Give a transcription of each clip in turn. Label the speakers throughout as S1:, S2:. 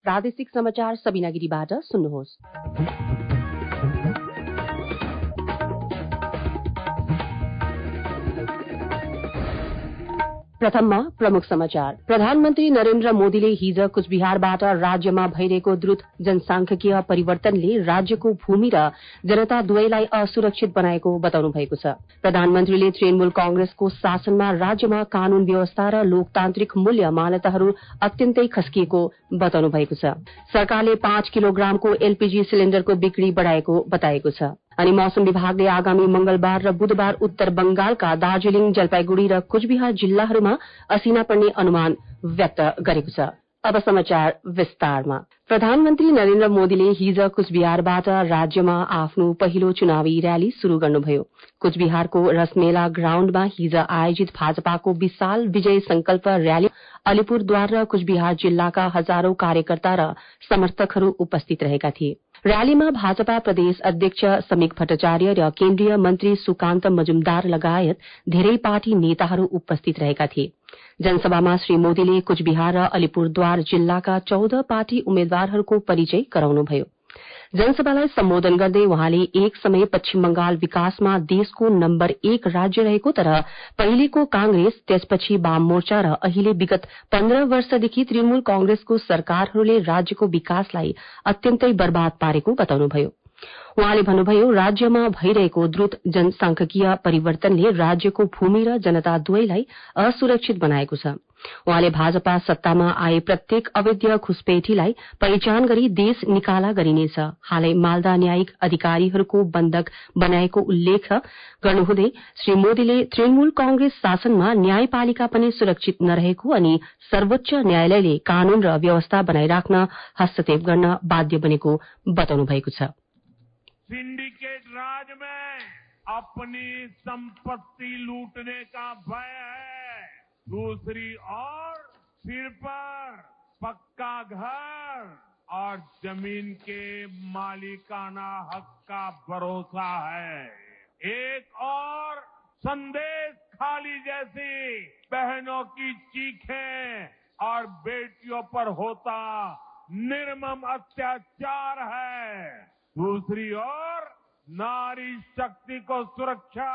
S1: प्रादेशिक समाचार सबिना गिरीबाट सुन्नुहोस्। प्रथममा प्रमुख समाचार। प्रधानमन्त्री नरेन्द्र मोदीले हिज कुचबिहारबाट राज्यमा भइरहेको द्रुत जनसांख्यिकीय परिवर्तनले राज्यको भूमि र जनता दुवैलाई असुरक्षित बनाएको बताउनु भएको छ। प्रधानमन्त्रीले तृणमूल कांग्रेसको शासनमा राज्यमा कानून व्यवस्था र लोकतान्त्रिक मूल्य मान्यताहरू अत्यन्तै खस्किएको बताउनु भएको छ। सरकारले 5 किलोग्रामको एलपीजी सिलिण्डरको बिक्री बढ़ाएको बताएको छ। अनि मौसम विभागले आगामी मंगलबार र बुधबार उत्तर बंगालका दार्जीलिङ, जलपाईगुड़ी र कुचबिहार जिल्लाहरूमा असिना पर्ने अनुमान व्यक्त गरेको छ। अब समाचार विस्तारमा। प्रधानमन्त्री नरेन्द्र मोदीले हिज कुचबिहारबाट राज्यमा आफ्नो पहिलो चुनावी रयाली शुरू गर्नुभयो। कुचबिहारको रसमेला ग्राउण्डमा हिज आयोजित भाजपाको विशाल विजय संकल्प रयाली अलिपुरद्वार र कुचबिहार जिल्लाका हजारौं कार्यकर्ता र समर्थकहरू उपस्थित रहेका थिए। रयालीमा भाजपा प्रदेश अध्यक्ष समीक भट्टाचार्य र केन्द्रीय मन्त्री सुकान्त मजुमदार लगायत धेरै पार्टी नेताहरू उपस्थित रहेका थिए। जनसभामा श्री मोदीले कुचबिहार र अलिपुरद्वार जिल्लाका 14 पार्टी उम्मेद्वारहरूको परिचय गराउनुभयो। जनसभालाई सम्बोधन गर्दै उहाँले एक समय पश्चिम बंगाल विकासमा देशको नम्बर 1 राज्य रहेको, तर पहिलेको कांग्रेस, त्यसपछि वाम मोर्चा र अहिले विगत 15 वर्षदेखि तृणमूल कांग्रेसको सरकारहरूले राज्यको विकासलाई अत्यन्तै बर्बाद पारेको बताउनुभयो। उहाँले भन्नुभयो, राज्यमा भइरहेको द्रुत जनसांख्यिकीय परिवर्तनले राज्यको भूमि र जनता दुवैलाई असुरक्षित बनाएको छ। उहाँले भाजपा सत्तामा आए प्रत्येक अवैध घुसपैठीलाई पहिचान गरी देश निकाला गरिनेछ। हालै मालदा न्यायिक अधिकारीहरूको बन्धक बनाएको उल्लेख गर्नुहुँदै श्री मोदीले तृणमूल कांग्रेस शासनमा न्यायपालिका पनि सुरक्षित नरहेको अनि सर्वोच्च न्यायालयले कानून र व्यवस्था बनाइराख्न हस्तक्षेप गर्न बाध्य बनेको बताउनु भएको छ।
S2: सिंडिकेट राज में अपनी संपत्ति लूटने का भय है, दूसरी ओर सिर पर पक्का घर और जमीन के मालिकाना हक का भरोसा है। एक और संदेश खाली जैसी बहनों की चीखें और बेटियों पर होता निर्मम अत्याचार है। दूसरी ओर नारी शक्ति को सुरक्षा,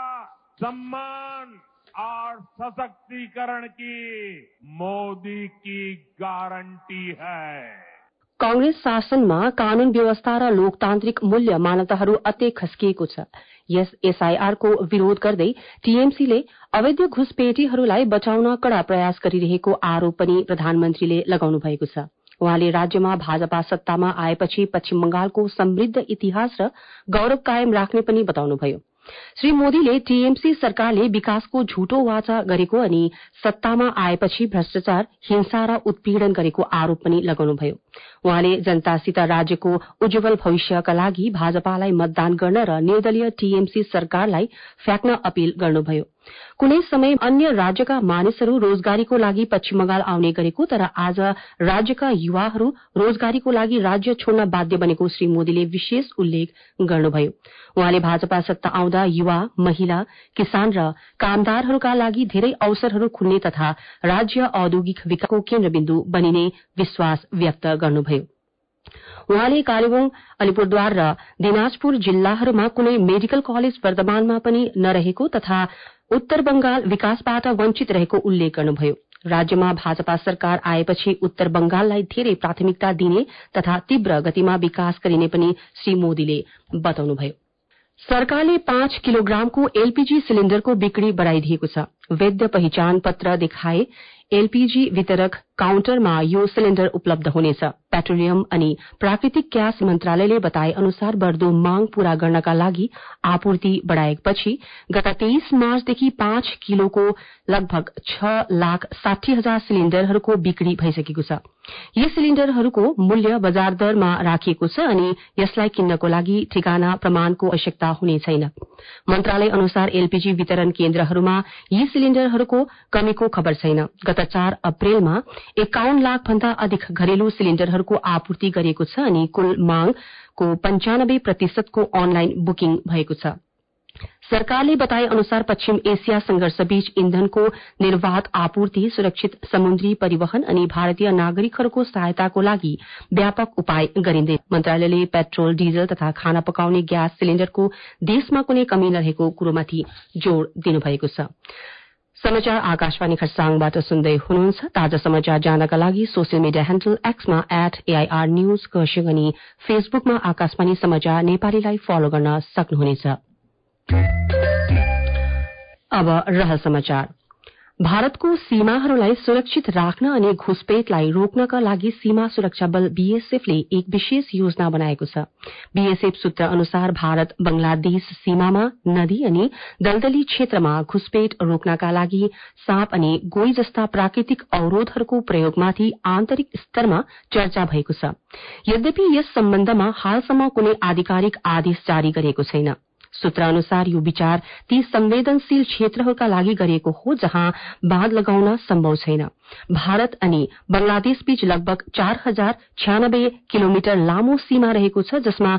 S2: सम्मान और सशक्तिकरण की मोदी की गारंटी है।
S1: कांग्रेस शासनमा कानून व्यवस्था र लोकतान्त्रिक मूल्य मान्यताहरू अति खस्किएको छ। यस एसआईआरको विरोध गर्दै टीएमसीले अवैध घुसपैठीहरूलाई बचाउन कड़ा प्रयास गरिरहेको आरोप पनि प्रधानमन्त्रीले लगाउनु भएको छ। उहाँले राज्यमा भाजपा सत्तामा आएपछि पश्चिम बंगालको समृद्ध इतिहास र गौरव कायम राख्ने पनि बताउनुभयो। श्री मोदीले टीएमसी सरकारले विकासको झूठो वाचा गरेको अनि सत्तामा आएपछि भ्रष्टाचार, हिंसा र उत्पीड़न गरेको आरोप पनि लगाउनुभयो। उहाँले जनतासित राज्यको उज्जवल भविष्यका लागि भाजपालाई मतदान गर्न र निर्दलीय टीएमसी सरकारलाई फ्याँक्न अपील गर्नुभयो। कुनै समय अन्य राज्यका मानिसहरू रोजगारीको लागि पश्चिम बंगाल आउने गरेको, तर आज राज्यका युवाहरू रोजगारीको लागि राज्य छोड्न बाध्य बनेको श्री मोदीले विशेष उल्लेख गर्नुभयो। उहाँले भाजपा सत्ता आउँदा युवा, महिला, किसान र कामदारहरूका लागि धेरै अवसरहरू खुल्ने तथा राज्य औद्योगिक विकासको केन्द्रबिन्दु बनिने विश्वास व्यक्त गर्नुभयो। उहाँले कालेबुङ, अलिपुरद्वार र दिनाजपुर जिल्लाहरूमा कुनै मेडिकल कलेज वर्तमानमा पनि नरहेको तथा उत्तर बंगाल विकासबाट वञ्चित रहेको उल्लेख गर्नुभयो। राज्यमा भाजपा सरकार आएपछि उत्तर बंगाललाई धेरै प्राथमिकता दिने तथा तीव्र गतिमा विकास गरिने पनि श्री मोदीले बताउनुभयो। सरकारले 5 किलोग्रामको एलपीजी सिलिण्डरको बिक्री बढ़ाइदिएको छ। वैध पहिचान पत्र देखाए एलपीजी वितरक काउन्टरमा यो सिलिण्डर उपलब्ध हुनेछ। पेट्रोलियम अनि प्राकृतिक ग्यास मन्त्रालयले बताए अनुसार बढ़दो मांग पूरा गर्नका लागि आपूर्ति बढ़ाएपछि गत 23 मार्चदेखि 5 किलोको लगभग 6,60,000 सिलिण्डरहरूको बिक्री भइसकेको छ। यी सिलिण्डरहरूको मूल्य बजार दरमा राखिएको छ अनि यसलाई किन्नको लागि ठेगाना प्रमाणको आवश्यकता हुने छैन। मन्त्रालय अनुसार एलपीजी वितरण केन्द्रहरूमा यी सिलिण्डरहरूको कमीको खबर छैन। गत 4 अप्रेलमा 51 लाख भन्दा अधिक घरेलु सिलिण्डरहरूको आपूर्ति गरिएको छ अनि कुल मांगको 95% को अनलाइन बुकिङ भएको छ। सरकारले बताए अनुसार पश्चिम एशिया संघर्षबीच इन्धनको निर्वाध आपूर्ति, सुरक्षित समुद्री परिवहन अनि भारतीय नागरिकहरूको सहायताको लागि व्यापक उपाय गरिँदै मन्त्रालयले पेट्रोल, डीजल तथा खाना पकाउने ग्यास सिलिण्डरको देशमा कुनै कमी नरहेको कुरोमाथि जोड़ दिनुभएको छ। समाचार आकाशवाणी खरसाङबाट सुन्दै हुनुहुन्छ। ताजा समाचार जान्नका लागि सोशल मिडिया ह्यान्डल एक्समा @AIR न्यूज खरसाङ अनि फेसबुकमा आकाशवाणी समाचार नेपालीलाई फलो गर्न सक्नुहुनेछ। अब रहल समाचार। भारतको सीमाहरूलाई सुरक्षित राख्न अनि घुसपेठलाई रोक्नका लागि सीमा सुरक्षा बल बीएसएफले एक विशेष योजना बनाएको छ। बीएसएफ सूत्र अनुसार भारत बंगलादेश सीमामा नदी अनि दलदली क्षेत्रमा घुसपेठ रोक्नका लागि साँप अनि गोही जस्ता प्राकृतिक अवरोधहरूको प्रयोगमाथि आन्तरिक स्तरमा चर्चा भएको छ। यद्यपि यस सम्बन्धमा हालसम्म कुनै आधिकारिक आदेश जारी गरेको छैन। सूत्र अनुसार यो विचार ती संवेदनशील क्षेत्रहरूका लागि गरिएको हो जहाँ बाँध लगाउन सम्भव छैन। भारत अनि बंगलादेश बीच लगभग 4096 किलोमिटर लामो सीमा रहेको छ, जसमा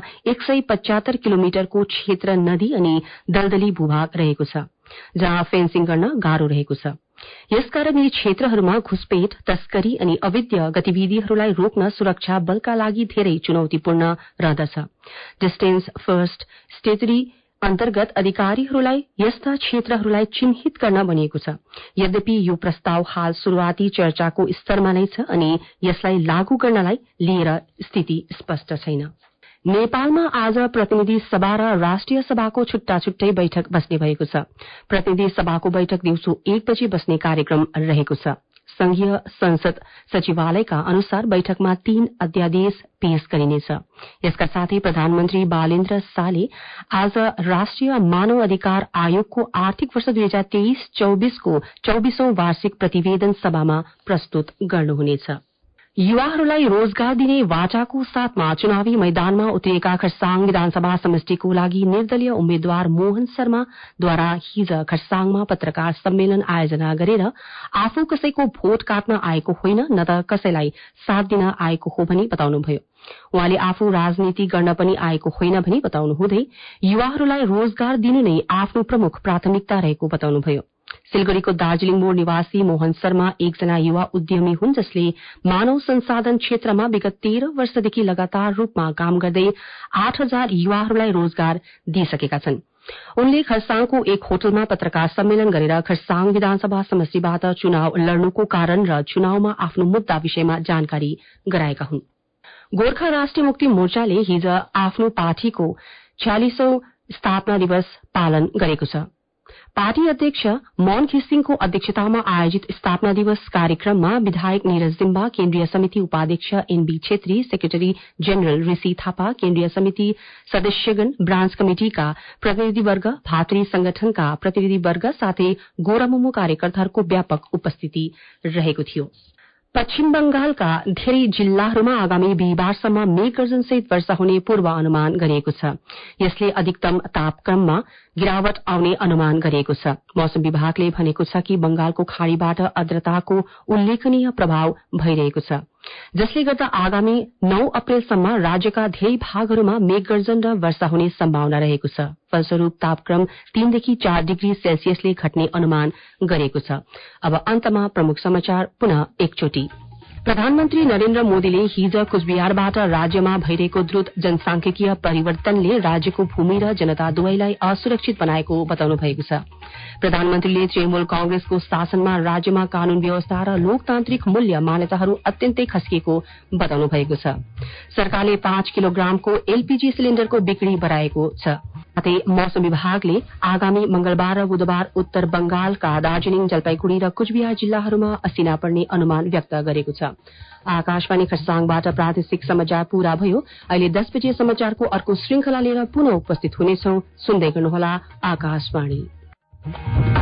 S1: 175 किलोमिटरको क्षेत्र नदी अनि दलदली भूभाग रहेको छ, जहाँ फेन्सिङ गर्न गाह्रो रहेको छ। यसकारण यी क्षेत्रहरूमा घुसपेठ, तस्करी अनि अवैध गतिविधिहरूलाई रोक्न सुरक्षा बलका लागि धेरै चुनौतीपूर्ण रहँदछ। डिस्टेन्स फर्स्ट स्ट्रेटेजी अन्तर्गत अधिकारीहरूलाई यस्ता क्षेत्रहरूलाई चिन्हित गर्न भनिएको छ। यद्यपि यो प्रस्ताव हाल शुरूआती चर्चाको स्तरमा नै छ अनि यसलाई लागू गर्नलाई लिएर स्थिति स्पष्ट छैन। नेपालमा आज प्रतिनिधि सभा र राष्ट्रिय सभाको छुट्टा छुट्टै बैठक बस्ने भएको छ। प्रतिनिधि सभाको बैठक दिउँसो 1 बजे बस्ने कार्यक्रम रहेको छ। संघीय संसद सचिवालयका अनुसार बैठकमा 3 अध्यादेश पेश गरिनेछ। यसका साथै प्रधानमन्त्री बालेन्द्र शाहले आज राष्ट्रिय मानव अधिकार आयोगको आर्थिक वर्ष 2023-24 को 24औं वार्षिक प्रतिवेदन सभामा प्रस्तुत गर्नुहुनेछ। युवाहरूलाई रोजगार दिने वाचाको साथमा चुनावी मैदानमा उत्रिएका खरसाङ विधानसभा समष्टिको लागि निर्दलीय उम्मेद्वार मोहन शर्माद्वारा हिज खरसाङमा पत्रकार सम्मेलन आयोजना गरेर आफू कसैको भोट काट्न आएको होइन, न त कसैलाई साथ दिन आएको हो भनी बताउनुभयो। उहाँले आफू राजनीति गर्न पनि आएको होइन भनी बताउनुहुँदै युवाहरूलाई रोजगार दिनु नै आफ्नो प्रमुख प्राथमिकता रहेको बताउनुभयो। सिलगढ़ीको दार्जीलिङ मोड़ निवासी मोहन शर्मा एकजना युवा उद्यमी हुन्, जसले मानव संसाधन क्षेत्रमा विगत 13 वर्षदेखि लगातार रूपमा काम गर्दै 8000 युवाहरूलाई रोजगार दिइसकेका छन्। उनले खरसाङको एक होटलमा पत्रकार सम्मेलन गरेर खरसाङ विधानसभा समष्टिबाट चुनाव लड्नुको कारण र चुनावमा आफ्नो मुद्दा विषयमा जानकारी गराएका हुन्। गोर्खा राष्ट्रिय मुक्ति मोर्चाले हिज आफ्नो पार्टीको 46औं स्थापना दिवस पालन गरेको छ। पार्टी अध्यक्ष मोहन घिसिङको अध्यक्षतामा आयोजित स्थापना दिवस कार्यक्रममा विधायक निरज जिम्बा, केन्द्रीय समिति उपाध्यक्ष N B Chhetri, secretary general Rishi Thapa, केन्द्रीय समिति सदस्यगण, ब्रान्च कमिटिका प्रतिनिधिवर्ग, भातृ संगठनका प्रतिनिधिवर्ग साथै गोरामुमु कार्यकर्ताहरूको व्यापक उपस्थिति रहेको थियो। पश्चिम बंगालका धेरै जिल्लाहरूमा आगामी बिहिबारसम्म मेघगर्जनसहित वर्षा हुने पूर्वानुमान गरिएको छ। यसले अधिकतम तापक्रममा गिरावट आउने अनुमान गरिएको छ। मौसम विभागले भनेको छ कि बंगालको खाड़ीबाट आर्द्रताको उल्लेखनीय प्रभाव भइरहेको छ, जसले गर्दा आगामी 9 अप्रेलसम्म राज्यका धेरै भागहरूमा मेघगर्जन र वर्षा हुने सम्भावना रहेको छ। फलस्वरूप तापक्रम 3 देखि 4 डिग्री सेल्सियसले घट्ने अनुमान गरिएको छ। अब अन्तमा प्रमुख समाचार पुनः एकचोटि। प्रधानमन्त्री नरेन्द्र मोदीले हिज कुचबिहारबाट राज्यमा भइरहेको द्रुत जनसांख्यिकीय परिवर्तनले राज्यको भूमि र जनता दुवैलाई असुरक्षित बनाएको बताउनु भएको छ। प्रधानमन्त्रीले तृणमूल कांग्रेसको शासनमा राज्यमा कानून व्यवस्था र लोकतान्त्रिक मूल्य मान्यताहरू अत्यन्तै खस्किएको बताउनु भएको छ। सरकारले 5 किलोग्रामको एलपीजी सिलिण्डरको बिक्री बढाएको छ। साथै मौसम विभागले आगामी मंगलबार र बुधबार उत्तर बंगालका दार्जीलिङ, जलपाईगुड़ी र कुचबिहार जिल्लाहरूमा असिना पर्ने अनुमान व्यक्त गरेको छ। आकाशवाणी खरसाङबाट प्रादेशिक समाचार पूरा भयो। अहिले 10 बजे समाचारको अर्को श्रृंखला लिएर पुनः उपस्थित हुनेछौं। सुन्दै गर्नुहोला आकाशवाणी।